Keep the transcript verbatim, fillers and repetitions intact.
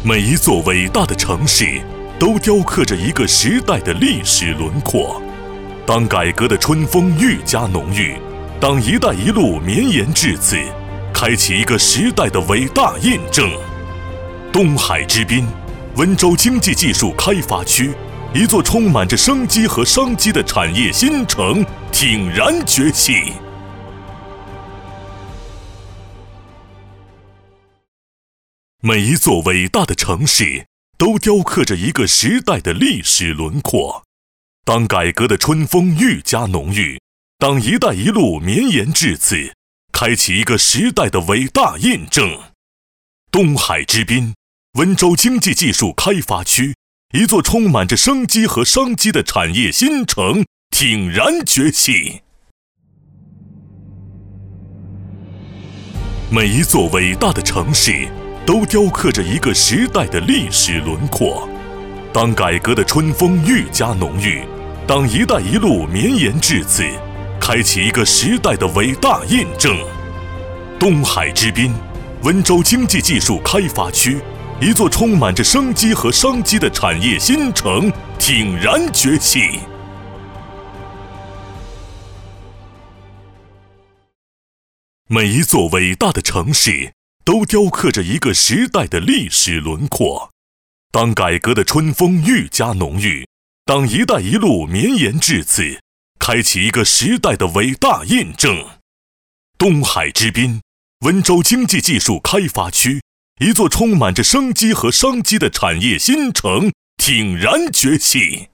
每一座伟大的城市都雕刻着一个时代的历史轮廓。当改革的春风愈加浓郁，当“一带一路”绵延至此，开启一个时代的伟大印证。东海之滨，温州经济技术开发区，一座充满着生机和商机的产业新城挺然崛起。每一座伟大的城市都雕刻着一个时代的历史轮廓。当改革的春风愈加浓郁，当“一带一路”绵延至此，开启一个时代的伟大印证。东海之滨，温州经济技术开发区，一座充满着生机和商机的产业新城挺然崛起。每一座伟大的城市都雕刻着一个时代的历史轮廓。当改革的春风愈加浓郁，当“一带一路”绵延至此，开启一个时代的伟大印证。东海之滨，温州经济技术开发区，一座充满着生机和商机的产业新城挺然崛起。每一座伟大的城市都雕刻着一个时代的历史轮廓。当改革的春风愈加浓郁，当“一带一路”绵延至此，开启一个时代的伟大印证。东海之滨，温州经济技术开发区，一座充满着生机和商机的产业新城挺然崛起。